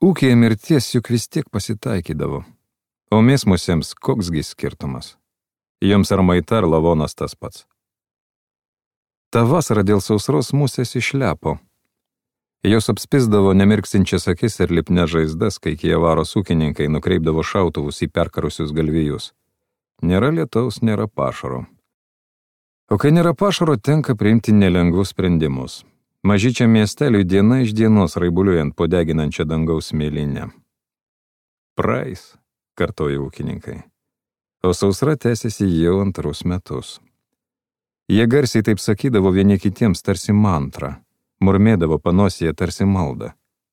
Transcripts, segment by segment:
Ūkyje mirties juk vis tiek pasitaikydavo. O mes musiems koksgi skirtumas. Jums ar maita, ar lavonas tas pats. Ta vasara dėl sausros musės išlepo. Jos apspisdavo nemirksinčias akis ir lipne žaizdas, kai Kijevaros ūkininkai nukreipdavo šautuvus į perkarusius galvijus. Nėra lietaus, nėra pašaro. O kai nėra pašaro, tenka priimti nelengvus sprendimus. Mažyčiam miesteliui diena iš dienos raibuliuojant po deginančią dangaus mėlynę. Praeis, kartoja ūkininkai. O sausra tęsiasi jau antrus metus. Jie garsiai taip sakydavo vieni kitiems tarsi mantrą, murmėdavo panosėje tarsi maldą.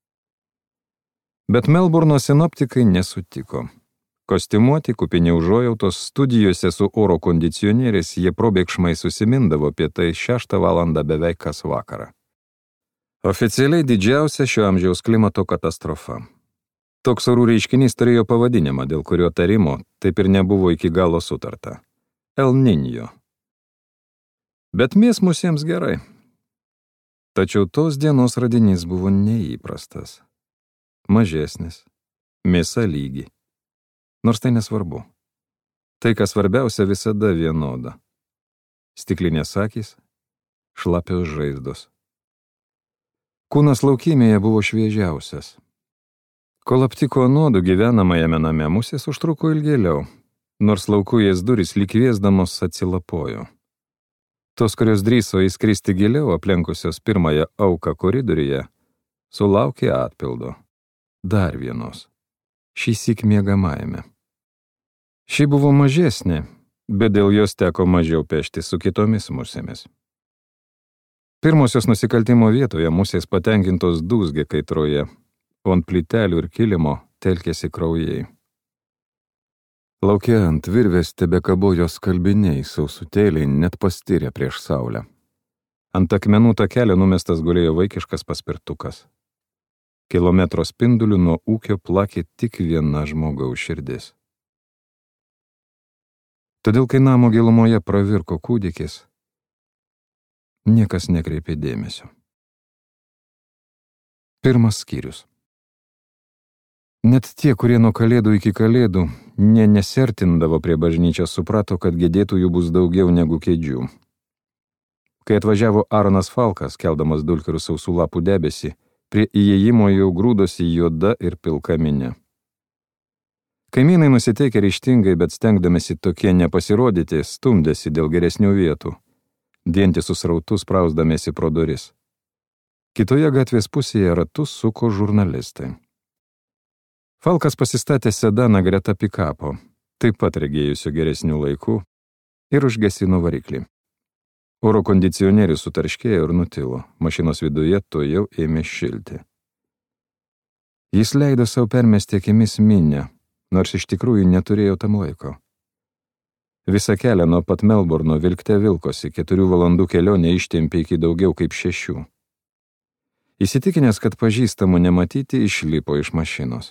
Bet Melburno sinoptikai nesutiko. Kostiumuoti, kupini užuojautos, studijose su oro kondicionieriais jie probėgšmai susimindavo apie tai 6 valandą beveik kas vakarą. Oficialiai didžiausia šio amžiaus klimato katastrofa. Toks orų reiškinys turėjo pavadinimą, dėl kurio tarimo taip ir nebuvo iki galo sutarta. El Niño. Bet mes musiems gerai. Tačiau tos dienos radinys buvo neįprastas. Mažesnis. Mėsa lygi. Nors tai nesvarbu. Tai, kas svarbiausia, visada vienoda. Stiklinės akys, šlapios žaizdos. Kūnas laukymėje buvo šviežiausias. Kol aptiko nuodų gyvenamajame name, musės užtruko ilgėliau, nors laukujės durys lyg kviesdamos atsilapojo. Tos, kurios drįso įskristi giliau, aplenkusios pirmąją auką koridoriuje, sulaukė atpildo. Dar vienos. Šįsyk miegamajame. Ši buvo mažesnė, bet dėl jos teko mažiau pešti su kitomis musėmis. Pirmosios nusikaltimo vietoje musės patenkintos dūzgė kaitroje, o ant plytelių ir kilimo telkėsi kraujai. Lauke ant virvės tebekabojo skalbiniai, sausutėliai net pastirė prieš saulę. Ant akmenų takelio numestas gulėjo vaikiškas paspirtukas. Kilometro spinduliu nuo ūkio plakė tik viena žmogaus širdis. Todėl, kai namo gilumoje pravirko kūdikis, niekas nekreipė dėmesio. Pirmas skyrius. Net tie, kurie nuo kalėdų iki kalėdų nesertindavo prie bažnyčios, suprato, kad gedėtų jų bus daugiau negu kėdžių. Kai atvažiavo Aronas Falkas, keldamas dulkių ir sausų lapų debesį, prie įėjimo jau grūdosi juoda ir pilka minia. Kaimynai nusiteikę ryžtingai, bet stengdamėsi tokie nepasirodyti, stumdėsi dėl geresnių vietų, vientisus rautus prausdamėsi pro duris. Kitoje gatvės pusėje ratus suko žurnalistai. Falkas pasistatė sedaną greta pikapo, taip pat regėjusio geresnių laikų, ir užgesino variklį. Oro kondicionierius sutarškėjo ir nutilo, mašinos viduje to jau ėmė šilti. Jis leido savo permesti akimis minią, nors iš tikrųjų neturėjo tam laiko. Visą kelią nuo pat Melburno vilkte vilkosi, 4 valandų kelionė ištempė iki daugiau kaip 6. Įsitikinęs, kad pažįstamų nematyti, išlipo iš mašinos.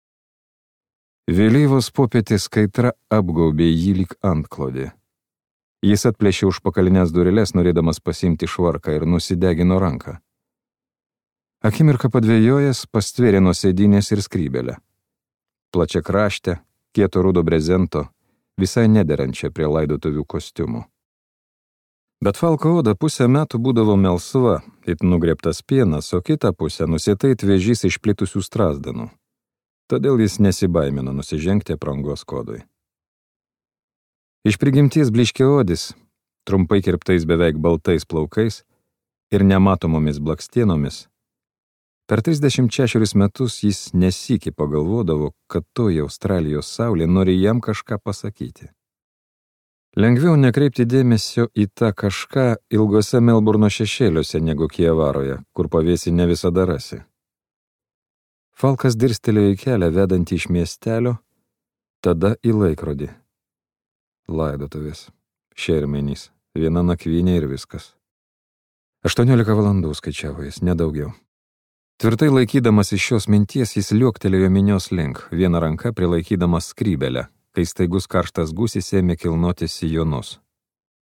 Vėlyvos popietės kaitra apgaubė jį lyg antklodį. Jis atplėšė užpakalinės dureles, norėdamas pasiimti švarką, ir nusidegino ranką. Akimirką padvejojęs pastvėrė nuo sėdynės ir skrybelę. Plačia kraštę, kieto rudo brezento, visai nederančia prie laidotuvių kostiumų. Bet Falko oda pusę metų būdavo melsva, it nugrėbtas pienas, o kitą pusę nusėtai vėžys išplitusių strazdanų. Todėl jis nesibaimino nusižengti aprangos kodui. Iš prigimties blyškiaodis, trumpai kirptais beveik baltais plaukais ir nematomomis blakstienomis, per 36 metus jis nesykį pagalvodavo, kad toji Australijos saulė nori jam kažką pasakyti. Lengviau nekreipti dėmesio į tą kažką ilgose Melburno šešėliuose negu Kijevaroje, kur pavėsį ne visada rasi. Falkas dirstelėjo į kelią vedantį iš miestelio, tada į laikrodį. Laidotuvės, šermenys, viena nakvynė ir viskas. 18 valandų skaičiavo jis, nedaugiau. Tvirtai laikydamas iš šios minties, jis liuoktelėjo minios link, viena ranka prilaikydamas skrybelę, kai staigus karštas gūsis ėmė kilnoti sijonus.